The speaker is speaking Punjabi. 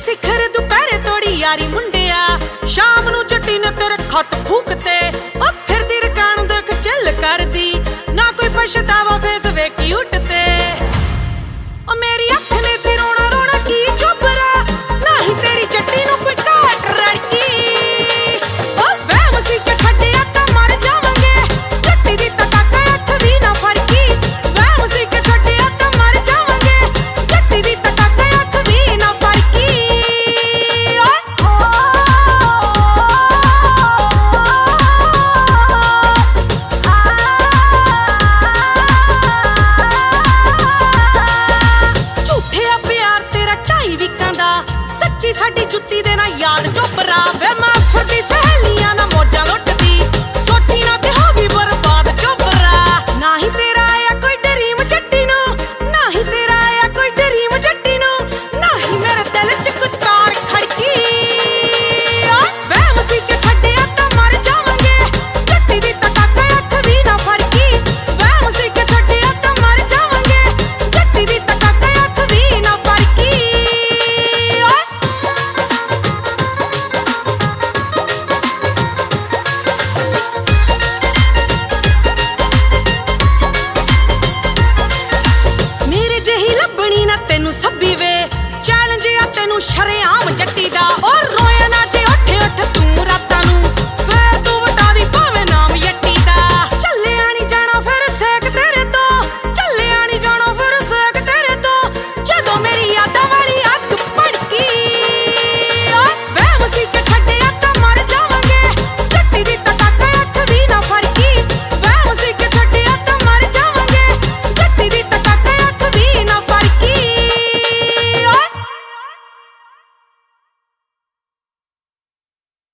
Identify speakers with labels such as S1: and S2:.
S1: ਸਿਖਰ ਦੁਪਹਿਰੇ ਤੋੜੀ ਯਾਰੀ ਮੁੰਡਿਆ, ਸ਼ਾਮ ਨੂੰ ਚੱਟੀ ਨੇ ਤੇਰੇ ਖੱਤ ਫੂਕਤੇ। ਉਹ ਫਿਰਦੀ ਰਕਾਨ ਦੇਖ ਚੱਲ ਕਰਦੀ, ਨਾ ਕੋਈ ਪਛਤਾਵਾ ਫੇਸ ਵੇਖੀ ਉੱਠਤੇ। ਉਹ ਮੇਰੀ ਅੱਖ ਨੇ ਸਿਰੋਂ